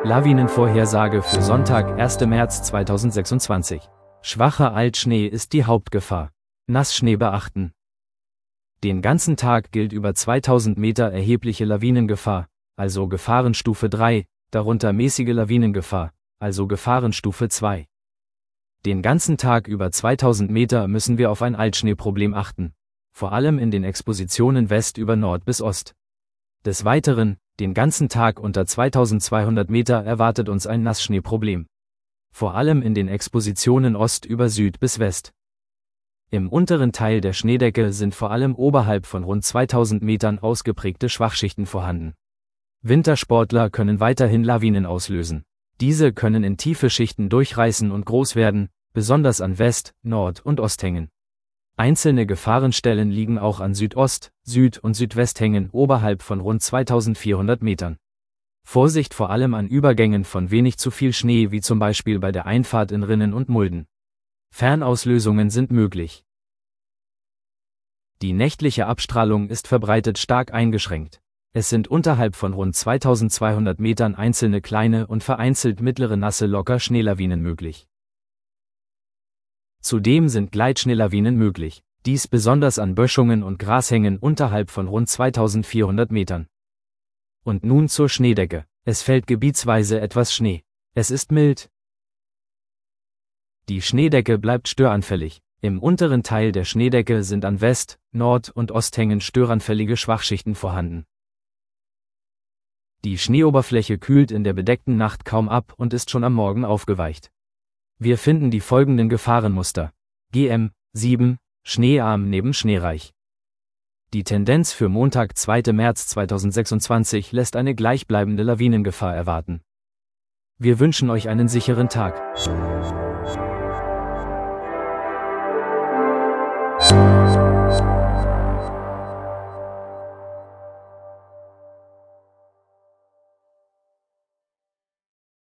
Lawinenvorhersage für Sonntag, 1. März 2026. Schwacher Altschnee ist die Hauptgefahr. Nassschnee beachten. Den ganzen Tag gilt über 2000 Meter erhebliche Lawinengefahr, also Gefahrenstufe 3, darunter mäßige Lawinengefahr, also Gefahrenstufe 2. Den ganzen Tag über 2000 Meter müssen wir auf ein Altschneeproblem achten, vor allem in den Expositionen West über Nord bis Ost. Des Weiteren, den ganzen Tag unter 2200 Meter erwartet uns ein Nassschneeproblem. Vor allem in den Expositionen Ost über Süd bis West. Im unteren Teil der Schneedecke sind vor allem oberhalb von rund 2000 Metern ausgeprägte Schwachschichten vorhanden. Wintersportler können weiterhin Lawinen auslösen. Diese können in tiefe Schichten durchreißen und groß werden, besonders an West-, Nord- und Osthängen. Einzelne Gefahrenstellen liegen auch an Südost-, Süd- und Südwesthängen oberhalb von rund 2400 Metern. Vorsicht vor allem an Übergängen von wenig zu viel Schnee wie zum Beispiel bei der Einfahrt in Rinnen und Mulden. Fernauslösungen sind möglich. Die nächtliche Abstrahlung ist verbreitet stark eingeschränkt. Es sind unterhalb von rund 2200 Metern einzelne kleine und vereinzelt mittlere nasse Locker-Schneelawinen möglich. Zudem sind Gleitschneelawinen möglich, dies besonders an Böschungen und Grashängen unterhalb von rund 2400 Metern. Und nun zur Schneedecke. Es fällt gebietsweise etwas Schnee. Es ist mild. Die Schneedecke bleibt störanfällig. Im unteren Teil der Schneedecke sind an West-, Nord- und Osthängen störanfällige Schwachschichten vorhanden. Die Schneeoberfläche kühlt in der bedeckten Nacht kaum ab und ist schon am Morgen aufgeweicht. Wir finden die folgenden Gefahrenmuster. GM 7, schneearm neben schneereich. Die Tendenz für Montag, 2. März 2026 lässt eine gleichbleibende Lawinengefahr erwarten. Wir wünschen euch einen sicheren Tag.